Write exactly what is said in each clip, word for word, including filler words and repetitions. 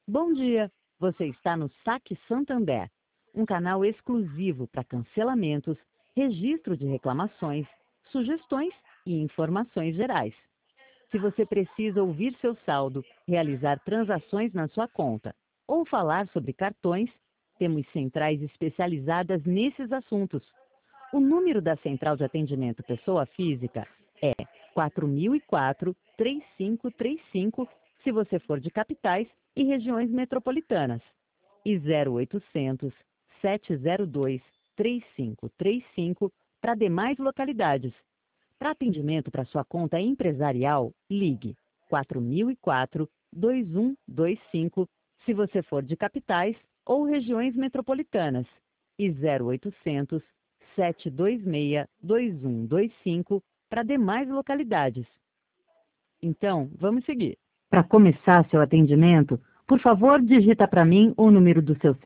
Bom dia! Você está no Saque Santander, um canal exclusivo para cancelamentos, registro de reclamações, sugestões e informações gerais. Se você precisa ouvir seu saldo, realizar transações na sua conta ou falar sobre cartões, temos centrais especializadas nesses assuntos. O número da Central de Atendimento Pessoa Física é quatro mil e quatro, três cinco três cinco, se você for de capitais e regiões metropolitanas, e zero oitocentos, sete zero dois, três cinco três cinco para demais localidades. Para atendimento para sua conta empresarial, ligue quatro mil e quatro, dois um dois cinco, se você for de capitais ou regiões metropolitanas, e zero oitocentos, sete dois seis, dois um dois cinco para demais localidades. Então, vamos seguir. Para começar seu atendimento, por favor, digita para mim o número do seu...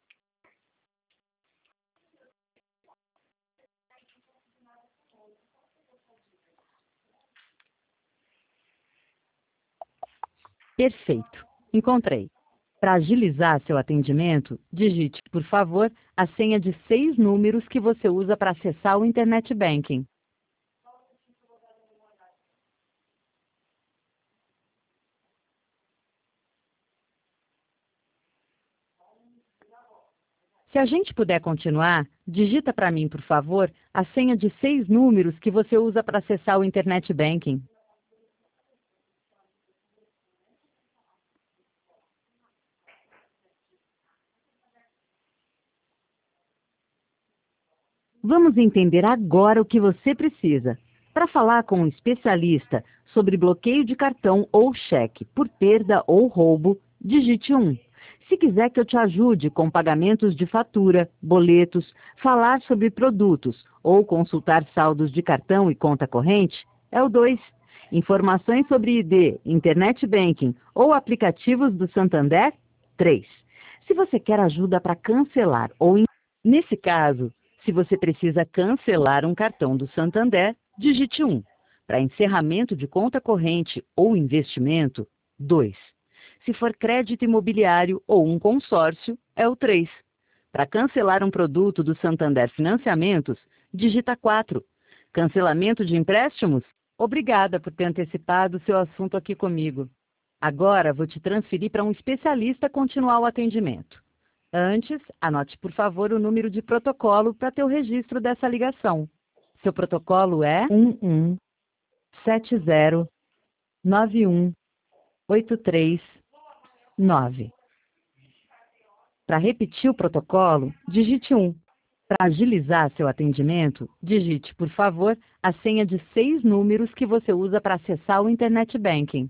Perfeito. Encontrei. Para agilizar seu atendimento, digite, por favor, a senha de seis números que você usa para acessar o Internet Banking. Se a gente puder continuar, digita para mim, por favor, a senha de seis números que você usa para acessar o Internet Banking. Vamos entender agora o que você precisa. Para falar com um especialista sobre bloqueio de cartão ou cheque por perda ou roubo, digite um. Se quiser que eu te ajude com pagamentos de fatura, boletos, falar sobre produtos ou consultar saldos de cartão e conta corrente, é o dois. Informações sobre I D, Internet Banking ou aplicativos do Santander, três. Se você quer ajuda para cancelar ou... Nesse caso, se você precisa cancelar um cartão do Santander, digite um. Para encerramento de conta corrente ou investimento, dois. Se for crédito imobiliário ou um consórcio, é o três. Para cancelar um produto do Santander Financiamentos, digita quatro. Cancelamento de empréstimos? Obrigada por ter antecipado o seu assunto aqui comigo. Agora vou te transferir para um especialista continuar o atendimento. Antes, anote, por favor, o número de protocolo para ter o registro dessa ligação. Seu protocolo é um um sete zero nove um oito três nove. Para repetir o protocolo, digite um. Para agilizar seu atendimento, digite, por favor, a senha de seis números que você usa para acessar o Internet Banking.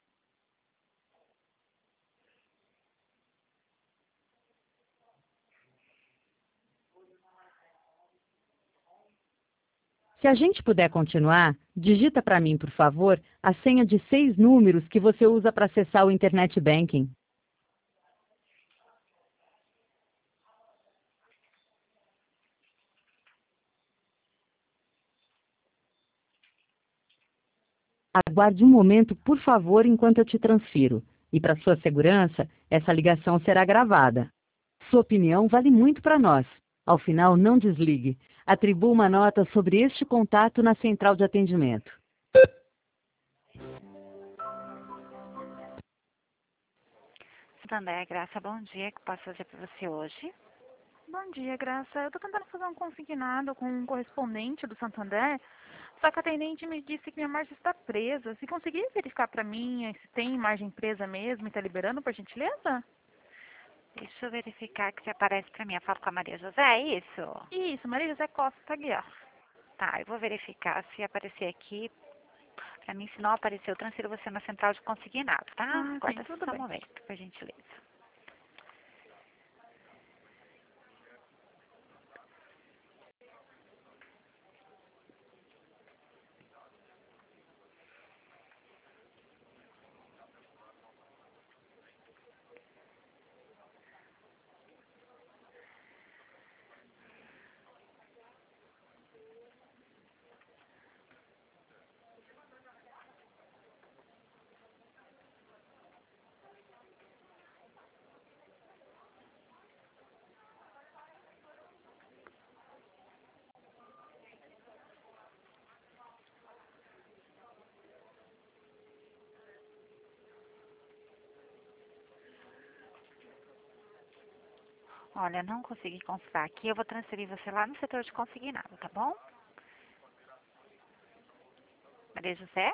Se a gente puder continuar, digita para mim, por favor, a senha de seis números que você usa para acessar o Internet Banking. Aguarde um momento, por favor, enquanto eu te transfiro. E para sua segurança, essa ligação será gravada. Sua opinião vale muito para nós. Ao final, não desligue. Atribua uma nota sobre este contato na central de atendimento. Santander, Graça, bom dia. O que posso fazer para você hoje? Bom dia, Graça. Eu tô tentando fazer um consignado com um correspondente do Santander, só que a atendente me disse que minha margem está presa. Se conseguir verificar para mim se tem margem presa mesmo e tá liberando, por gentileza? Deixa eu verificar que se aparece para mim. Eu falo com a Maria José, é isso? Isso, Maria José Costa Tagliar. Tá, eu vou verificar se aparecer aqui. Para mim, se não aparecer, eu transfiro você na central de consignado, tá? Ah, sim, Aguarda tudo só um bem. momento, por gentileza. Olha, não consegui consultar aqui, eu vou transferir você lá no setor de consignado, tá bom? Maria José?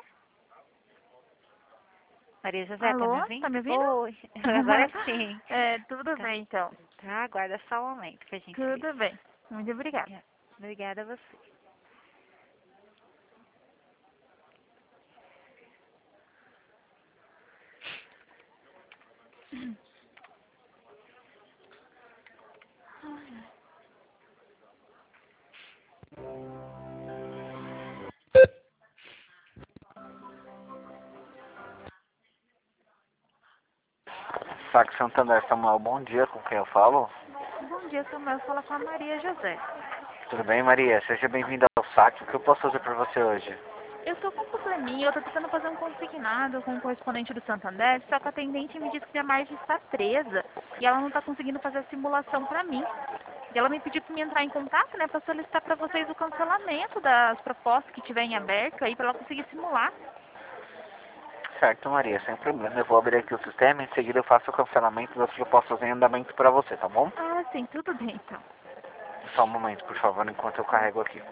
Maria José, tá me Alô, ouvindo? tá me ouvindo? Oi, agora sim. É, tudo Tá, bem então. tá, aguarda só um momento, por gentileza. Tudo bem. Muito obrigada. Obrigada, obrigada a você. Saque Santander, Samuel, bom dia, com quem eu falo? Bom dia, Samuel. Fala com a Maria José. Tudo bem, Maria? Seja bem-vinda ao saque. O que eu posso fazer por você hoje? Eu tô com um probleminha, eu tô tentando fazer um consignado com o correspondente do Santander, só que a atendente me disse que minha margem está presa e ela não tá conseguindo fazer a simulação pra mim. E ela me pediu pra me entrar em contato, né, pra solicitar pra vocês o cancelamento das propostas que tiver em aberto aí pra ela conseguir simular. Certo, Maria, sem problema. Eu vou abrir aqui o sistema e em seguida eu faço o cancelamento das propostas em andamento para você, tá bom? Ah, sim, tudo bem então. Só um momento, por favor, enquanto eu carrego aqui.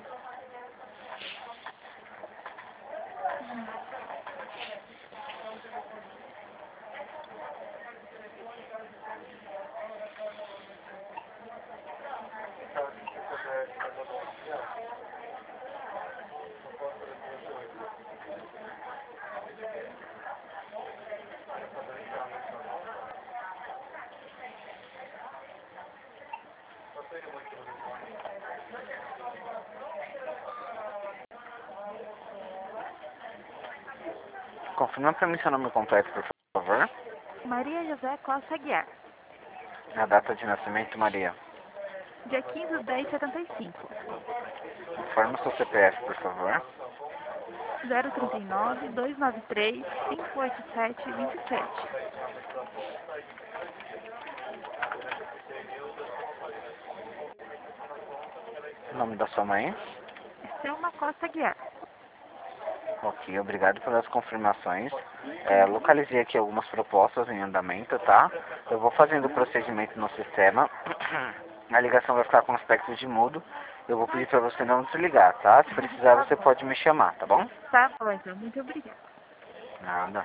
Confirma para mim seu nome completo, por favor. Maria José Costa Aguiar, A data de nascimento, Maria. dia quinze de dez de setenta e cinco. Informe o seu C P F, por favor. zero trinta e nove, duzentos e noventa e três, quinhentos e oitenta e sete, vinte e sete. O nome da sua mãe. Selma Costa Aguiar. Ok, obrigado pelas confirmações. É, localizei aqui algumas propostas em andamento, tá? Eu vou fazendo o procedimento no sistema. A ligação vai ficar com aspecto de mudo. Eu vou pedir para você não desligar, tá? Se precisar, Tá você bom. pode me chamar, tá bom? Tá bom, então. Muito obrigada. Nada.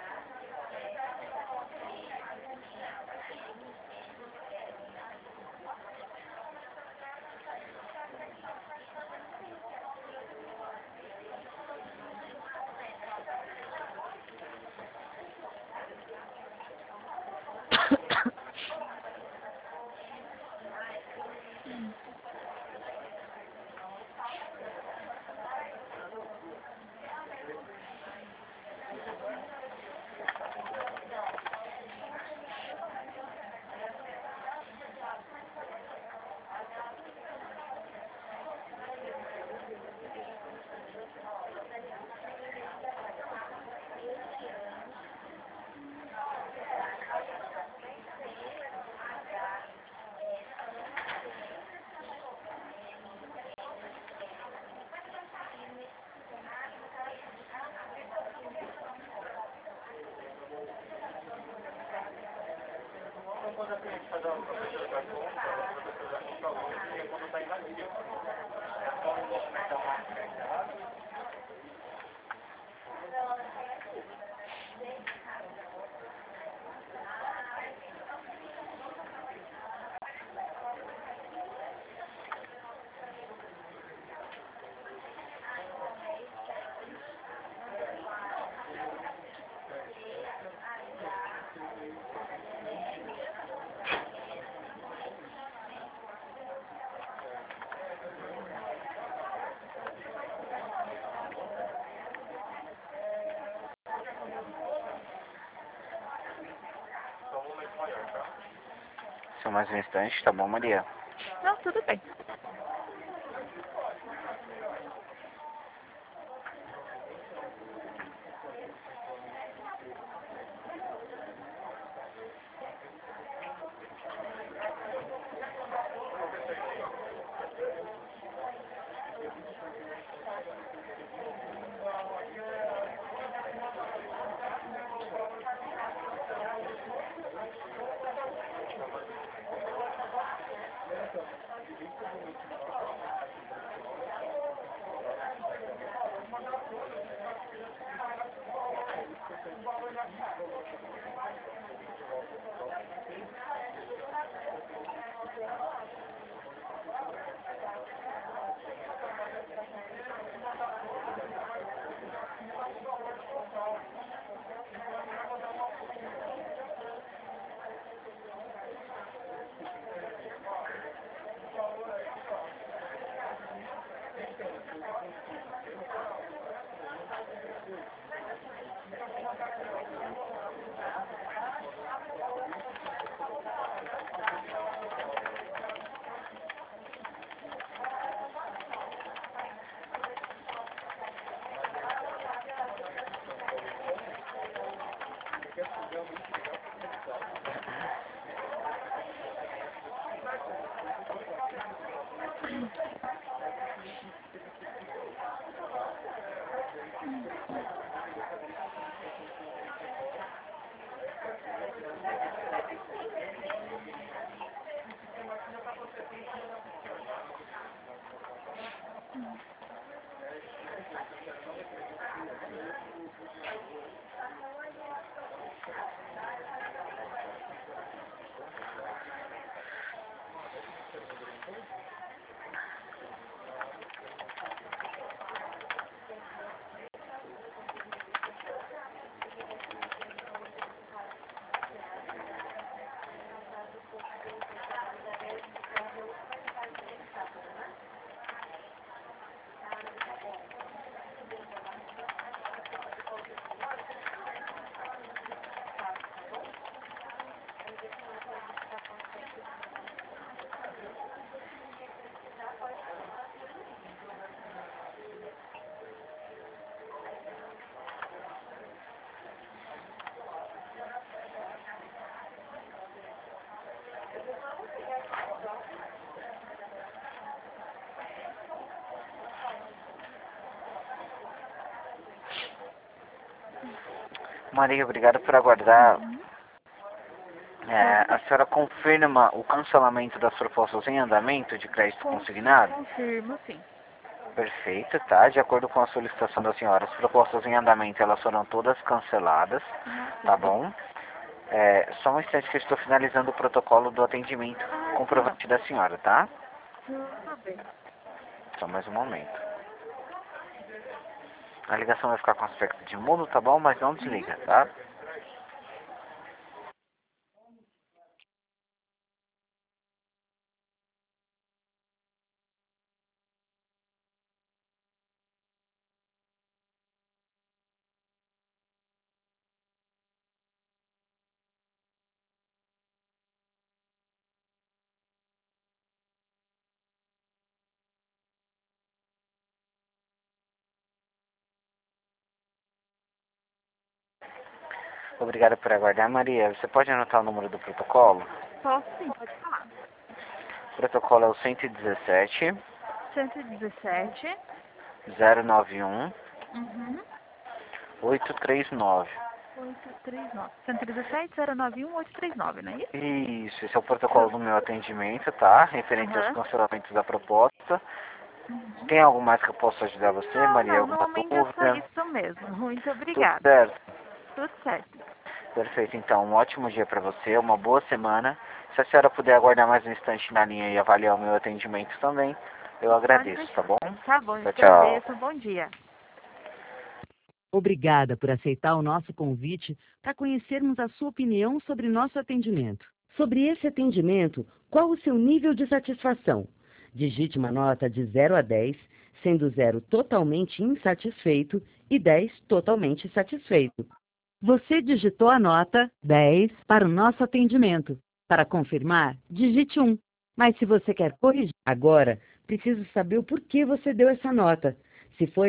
Só mais um instante, tá bom, Maria? Não, tudo bem. Maria, obrigado por aguardar. Uhum. É, a senhora confirma o cancelamento das propostas em andamento de crédito Con- consignado? Confirmo, sim. Perfeito, tá? De acordo com a solicitação da senhora, as propostas em andamento, elas foram todas canceladas, Nossa, tá bom? É, só um instante que eu estou finalizando o protocolo do atendimento Ah, comprovante da senhora, tá? tudo bem. Só mais um momento. A ligação vai ficar com aspecto de mudo, tá bom? Mas não desliga, tá? Obrigado por aguardar, Maria. Você pode anotar o número do protocolo? Posso sim, pode falar. O protocolo é o cento e dezessete, cento e dezessete. zero nove um, Uhum. oito três nove. oito três nove. cento e dezessete, zero nove um, oito três nove, não é isso? Isso, esse é o protocolo do meu atendimento, tá? Referente aos Aham. cancelamentos da proposta. Uhum. Tem algo mais que eu possa ajudar você, Não, Maria? não, no Alguma momento é só dúvida? isso mesmo. Muito Tudo obrigada. certo? Tudo certo. Perfeito, então, um ótimo dia para você, uma boa semana. Se a senhora puder aguardar mais um instante na linha e avaliar o meu atendimento também, eu Pode agradeço, deixar. tá bom? Tá bom, eu Tchau, que tchau. agradeço. Bom dia. Obrigada por aceitar o nosso convite para conhecermos a sua opinião sobre nosso atendimento. Sobre esse atendimento, qual o seu nível de satisfação? Digite uma nota de zero a dez, sendo zero totalmente insatisfeito e dez totalmente satisfeito. Você digitou a nota dez para o nosso atendimento. Para confirmar, digite um. Mas se você quer corrigir agora, preciso saber o porquê você deu essa nota. Se foi